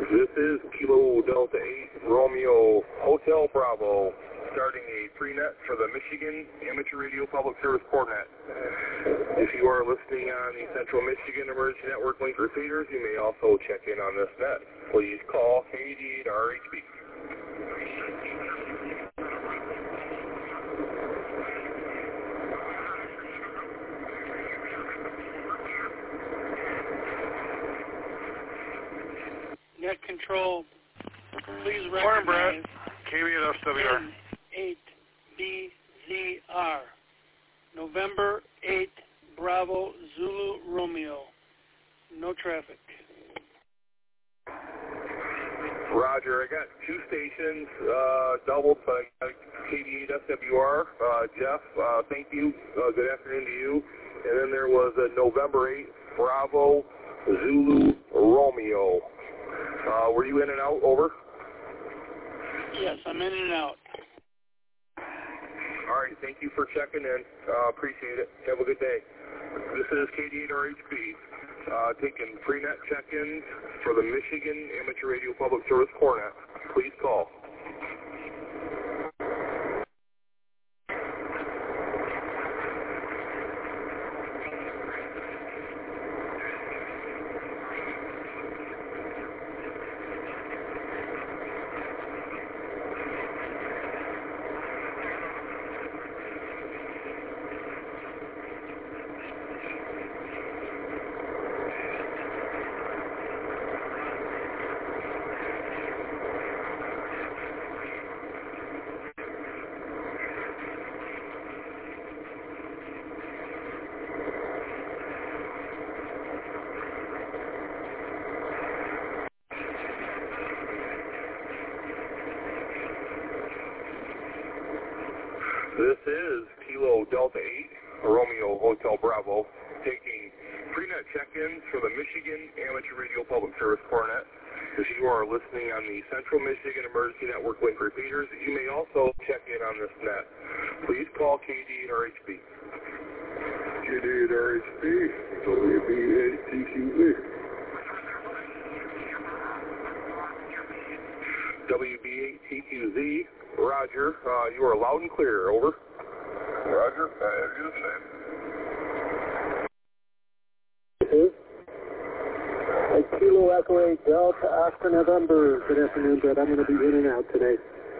This is Kilo Delta 8 Romeo Hotel Bravo, starting a free-net for the Michigan Amateur Radio Public Service CoreNet. If you are listening on the Central Michigan Emergency Network link repeaters, you may also check in on this net. Please call KD8RHB. Net control, please Morning, Brett. recognize KV8SWR. 8BZR, November 8, Bravo, Zulu, Romeo. No traffic. Roger, I got two stations doubled, so I got KD8SWR. Jeff, thank you. Good afternoon to you. And then there was a November 8, Bravo, Zulu, Romeo. Were you in and out? Over? Yes, I'm in and out. All right, thank you for checking in. Appreciate it. Have a good day. This is KD8RHB, taking free-net check-ins for the Michigan Amateur Radio Public Service CoreNet. Please call. This is Kilo Delta 8, Romeo Hotel Bravo, taking free-net check-ins for the Michigan Amateur Radio Public Service CoreNet. If you are listening on the Central Michigan Emergency Network link repeaters, you may also check in on this net. Please call KD8RHB. KD8RHB, WB8TQZ. WB8TQZ. Roger, you are loud and clear, over. Roger, I have you the same. Kilo Echo 8 Delta Oscar November. Good afternoon, Brett. I'm going to be in and out today.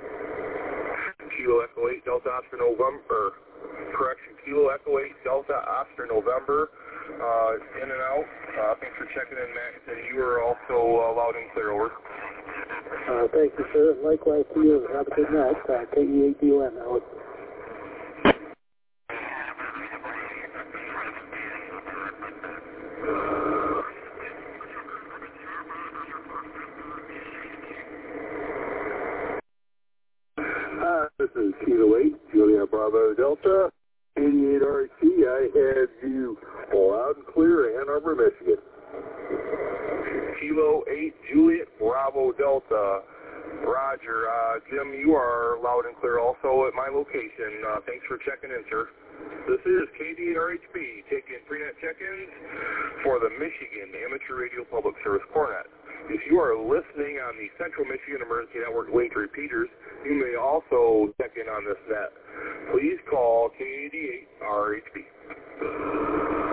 Kilo Echo 8 Delta Oscar November. Correction, Kilo Echo 8 Delta Oscar November. In and out. Thanks for checking in, Max. And you are also loud and clear, over. Thank you, sir. Likewise to you. Have a good night. KE8DOM, out. This is Kilo 8, Julia Bravo Delta, 88RT. I had you loud and clear, Ann Arbor, Michigan. Kilo 8, Juliet Bravo Delta. Roger. Jim, you are loud and clear also at my location. Thanks for checking in, sir. This is KD8RHB, taking free-net check-ins for the Michigan Amateur Radio Public Service CoreNet. If you are listening on the Central Michigan Emergency Network link repeaters, you may also check in on this net. Please call KD8RHB.